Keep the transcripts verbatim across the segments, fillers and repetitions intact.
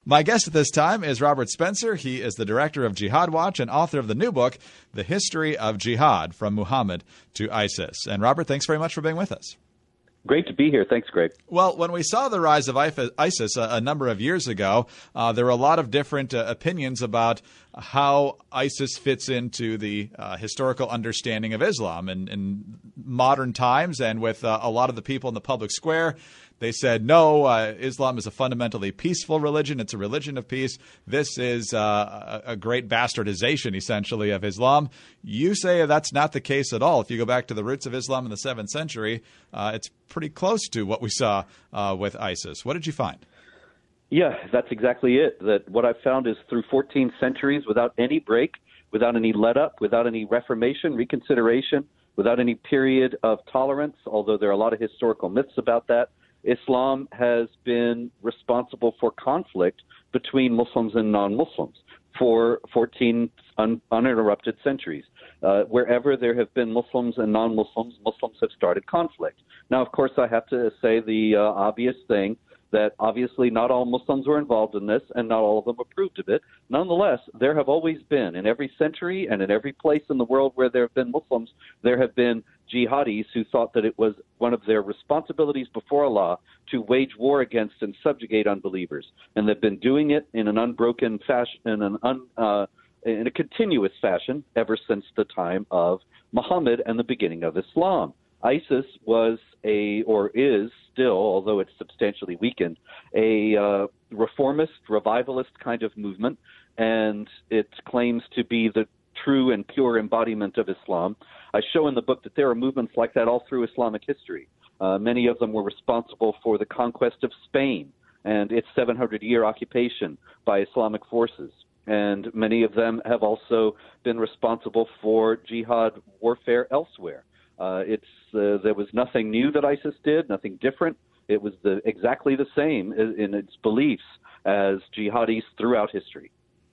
My guest at this time is Robert Spencer. He is the director of Jihad Watch and author of the new book, The History of Jihad, From Muhammad to ISIS. And Robert, thanks very much for being with us. Great to be here. Thanks, Greg. Well, when we saw the rise of ISIS a, a number of years ago, uh, there were a lot of different uh, opinions about how ISIS fits into the uh, historical understanding of Islam. In, in modern times and with uh, a lot of the people in the public square, they said, no, uh, Islam is a fundamentally peaceful religion. It's a religion of peace. This is uh, a, a great bastardization, essentially, of Islam. You say that's not the case at all. If you go back to the roots of Islam in the seventh century, uh, it's pretty close to what we saw uh, with ISIS. What did you find? Yeah, that's exactly it. That what I've found is through fourteen centuries, without any break, without any let-up, without any reformation, reconsideration, without any period of tolerance, although there are a lot of historical myths about that, Islam has been responsible for conflict between Muslims and non-Muslims for fourteen un- uninterrupted centuries. Uh, wherever there have been Muslims and non-Muslims, Muslims have started conflict. Now, of course, I have to say the uh, obvious thing, that obviously not all Muslims were involved in this and not all of them approved of it. Nonetheless, there have always been, in every century and in every place in the world where there have been Muslims, there have been jihadis who thought that it was one of their responsibilities before Allah to wage war against and subjugate unbelievers. And they've been doing it in an unbroken fashion, in an un, uh, in a continuous fashion ever since the time of Muhammad and the beginning of Islam. ISIS was a, or is still, although it's substantially weakened, a uh, reformist, revivalist kind of movement, and it claims to be the true and pure embodiment of Islam. I show in the book that there are movements like that all through Islamic history. Uh, many of them were responsible for the conquest of Spain and its seven hundred year occupation by Islamic forces. And many of them have also been responsible for jihad warfare elsewhere. Uh, it's uh, there was nothing new that ISIS did, nothing different. It was the, exactly the same in, in its beliefs as jihadis throughout history.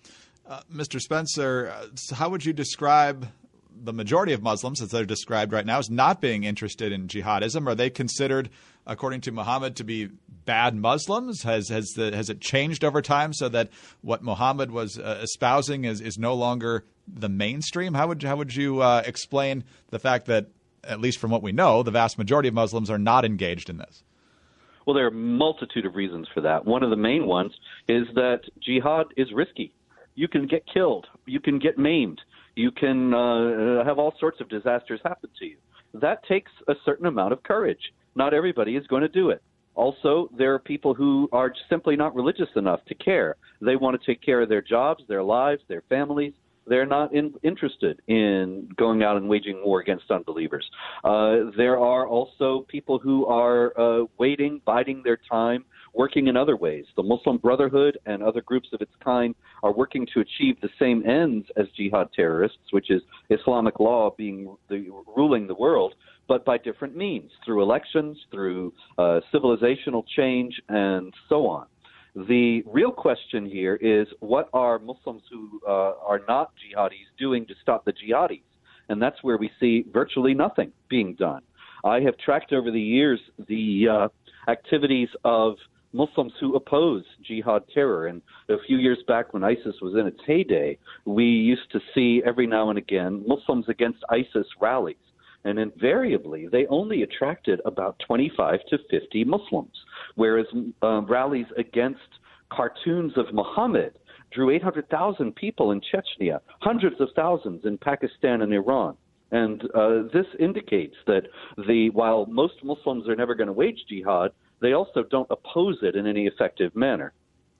Uh, Mister Spencer, uh, how would you describe the majority of Muslims, as they're described right now, as not being interested in jihadism? Are they considered, according to Muhammad, to be bad Muslims? Has has the, has it changed over time so that what Muhammad was uh, espousing is, is no longer the mainstream? How would how would you uh, explain the fact that, at least from what we know, the vast majority of Muslims are not engaged in this? Well, there are a multitude of reasons for that. One of the main ones is that jihad is risky. You can get killed. You can get maimed. You can uh, have all sorts of disasters happen to you. That takes a certain amount of courage. Not everybody is going to do it. Also, there are people who are simply not religious enough to care. They want to take care of their jobs, their lives, their families. They're not in, interested in going out and waging war against unbelievers. Uh, there are also people who are uh, waiting, biding their time, working in other ways. The Muslim Brotherhood and other groups of its kind are working to achieve the same ends as jihad terrorists, which is Islamic law being the, ruling the world, but by different means, through elections, through uh, civilizational change, and so on. The real question here is, what are Muslims who uh, are not jihadis doing to stop the jihadis? And that's where we see virtually nothing being done. I have tracked over the years the uh, activities of Muslims who oppose jihad terror. And a few years back, when ISIS was in its heyday, we used to see every now and again Muslims against ISIS rallies. And invariably, they only attracted about twenty-five to fifty Muslims, whereas uh, rallies against cartoons of Muhammad drew eight hundred thousand people in Chechnya, hundreds of thousands in Pakistan and Iran. And uh, this indicates that the while most Muslims are never going to wage jihad, they also don't oppose it in any effective manner.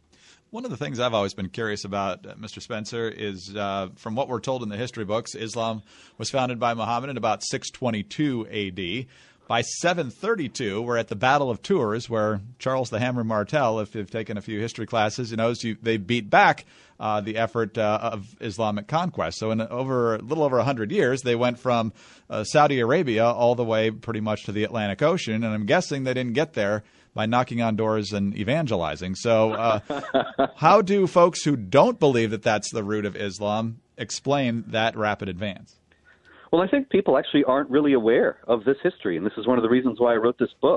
One of the things I've always been curious about, uh, Mister Spencer, is uh, from what we're told in the history books, Islam was founded by Muhammad in about six twenty-two A D. By seven thirty-two, we're at the Battle of Tours, where Charles the Hammer Martel, if you've taken a few history classes, you know, you, they beat back uh, the effort uh, of Islamic conquest. So in over a little over one hundred years, they went from uh, Saudi Arabia all the way pretty much to the Atlantic Ocean, and I'm guessing they didn't get there by knocking on doors and evangelizing. So uh, how do folks who don't believe that that's the root of Islam explain that rapid advance? Well, I think people actually aren't really aware of this history, and this is one of the reasons why I wrote this book.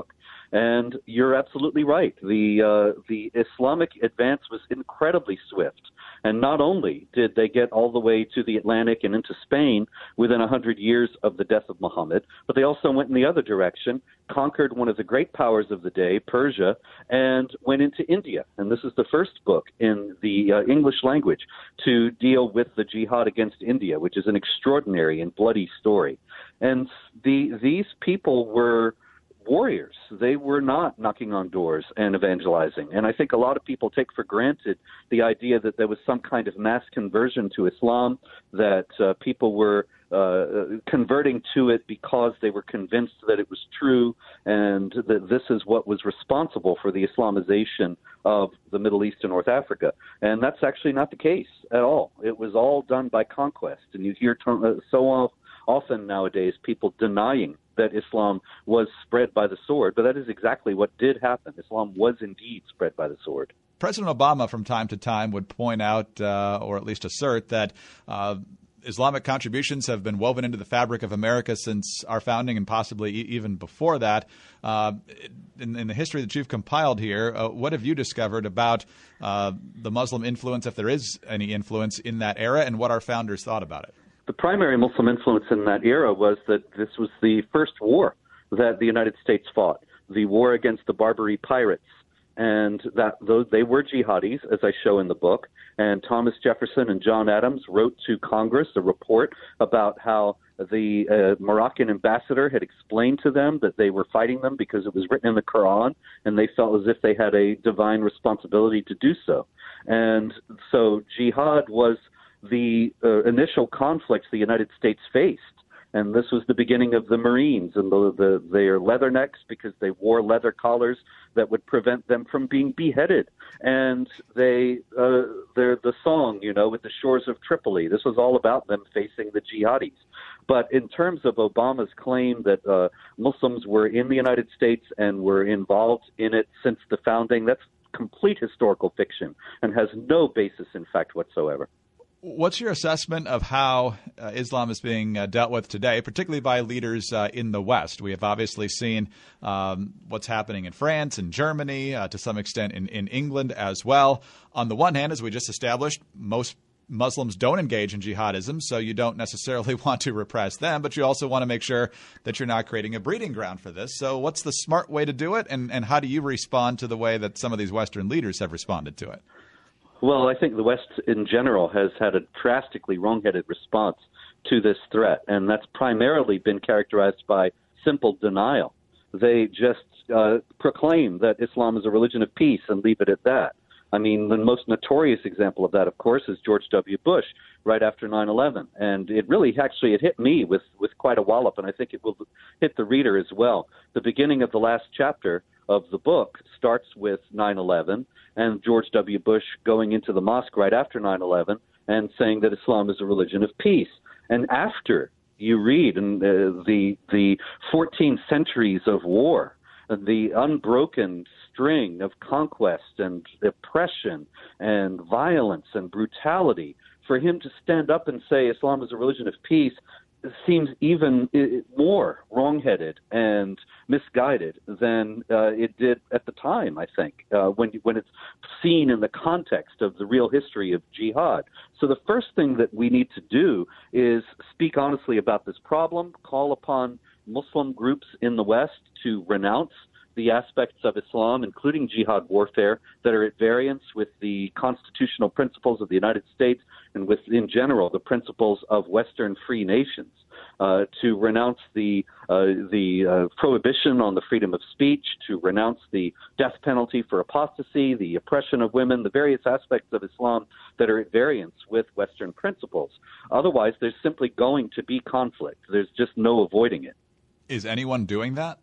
And you're absolutely right. The uh, the Islamic advance was incredibly swift. And not only did they get all the way to the Atlantic and into Spain within one hundred years of the death of Muhammad, but they also went in the other direction, conquered one of the great powers of the day, Persia, and went into India. And this is the first book in the uh, English language to deal with the jihad against India, which is an extraordinary and bloody story. And the, these people were warriors. They were not knocking on doors and evangelizing. And I think a lot of people take for granted the idea that there was some kind of mass conversion to Islam, that uh, people were uh, converting to it because they were convinced that it was true, and that this is what was responsible for the Islamization of the Middle East and North Africa. And that's actually not the case at all. It was all done by conquest. And you hear t- so often nowadays people denying that Islam was spread by the sword, but that is exactly what did happen. Islam was indeed spread by the sword. President Obama from time to time would point out, uh, or at least assert, that uh, Islamic contributions have been woven into the fabric of America since our founding and possibly e- even before that. Uh, in, in the history that you've compiled here, uh, what have you discovered about uh, the Muslim influence, if there is any influence, in that era, and what our founders thought about it? The primary Muslim influence in that era was that this was the first war that the United States fought, the war against the Barbary pirates. And that though they were jihadis, as I show in the book, and Thomas Jefferson and John Adams wrote to Congress a report about how the uh, Moroccan ambassador had explained to them that they were fighting them because it was written in the Quran, and they felt as if they had a divine responsibility to do so. And so jihad was the uh, initial conflicts the United States faced. And this was the beginning of the Marines and the, the, their leathernecks, because they wore leather collars that would prevent them from being beheaded. And they, uh, the song, you know, with the shores of Tripoli, this was all about them facing the jihadis. But in terms of Obama's claim that uh, Muslims were in the United States and were involved in it since the founding, that's complete historical fiction and has no basis in fact whatsoever. What's your assessment of how uh, Islam is being uh, dealt with today, particularly by leaders uh, in the West? We have obviously seen um, what's happening in France and Germany, uh, to some extent in, in England as well. On the one hand, as we just established, most Muslims don't engage in jihadism, so you don't necessarily want to repress them, but you also want to make sure that you're not creating a breeding ground for this. So what's the smart way to do it, and, and how do you respond to the way that some of these Western leaders have responded to it? Well, I think the West in general has had a drastically wrong-headed response to this threat, and that's primarily been characterized by simple denial. They just uh, proclaim that Islam is a religion of peace and leave it at that. I mean, the most notorious example of that, of course, is George W. Bush right after nine eleven. And it really actually it hit me with, with quite a wallop, and I think it will hit the reader as well. The beginning of the last chapter of the book starts with nine eleven and George W. Bush going into the mosque right after nine eleven and saying that Islam is a religion of peace. And after you read in the, the, the fourteen centuries of war, the unbroken string of conquest and oppression and violence and brutality, for him to stand up and say Islam is a religion of peace seems even more wrongheaded and misguided than uh, it did at the time, I think, uh, when when it's seen in the context of the real history of jihad. So the first thing that we need to do is speak honestly about this problem, call upon Muslim groups in the West to renounce the aspects of Islam, including jihad warfare, that are at variance with the constitutional principles of the United States and with, in general, the principles of Western free nations, uh, to renounce the uh, the uh, prohibition on the freedom of speech, to renounce the death penalty for apostasy, the oppression of women, the various aspects of Islam that are at variance with Western principles. Otherwise, there's simply going to be conflict. There's just no avoiding it. Is anyone doing that?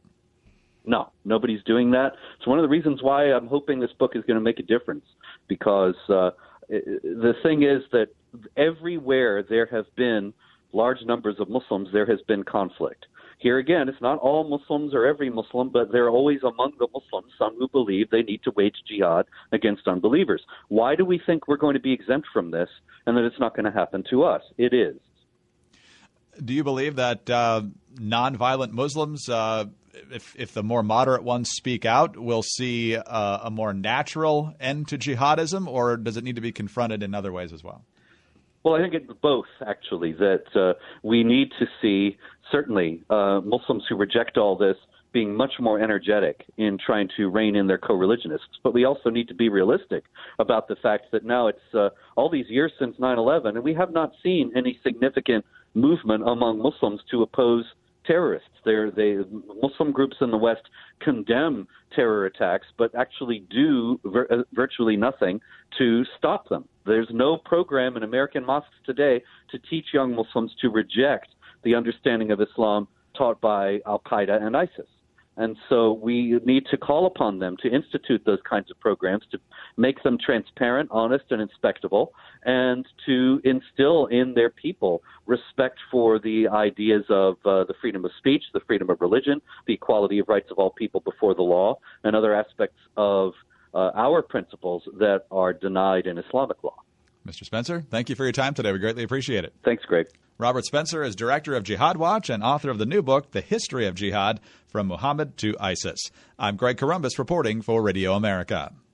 No, nobody's doing that. It's one of the reasons why I'm hoping this book is going to make a difference, because uh, the thing is that everywhere there have been large numbers of Muslims, there has been conflict. Here again, it's not all Muslims or every Muslim, but there are always among the Muslims some who believe they need to wage jihad against unbelievers. Why do we think we're going to be exempt from this and that it's not going to happen to us? It is. Do you believe that uh, nonviolent Muslims uh, if if the more moderate ones speak out, we'll see uh, a more natural end to jihadism, or does it need to be confronted in other ways as well? Well, I think it's both, actually, that uh, we need to see, certainly, uh, Muslims who reject all this being much more energetic in trying to rein in their co-religionists. But we also need to be realistic about the fact that now it's uh, all these years since nine eleven, and we have not seen any significant movement among Muslims to oppose terrorists. They're, they Muslim groups in the West condemn terror attacks, but actually do vir- virtually nothing to stop them. There's no program in American mosques today to teach young Muslims to reject the understanding of Islam taught by Al-Qaeda and ISIS. And so we need to call upon them to institute those kinds of programs, to make them transparent, honest, and inspectable, and to instill in their people respect for the ideas of uh, the freedom of speech, the freedom of religion, the equality of rights of all people before the law, and other aspects of uh, our principles that are denied in Islamic law. Mister Spencer, thank you for your time today. We greatly appreciate it. Thanks, Greg. Robert Spencer is director of Jihad Watch and author of the new book, The History of Jihad, From Muhammad to ISIS. I'm Greg Corombos reporting for Radio America.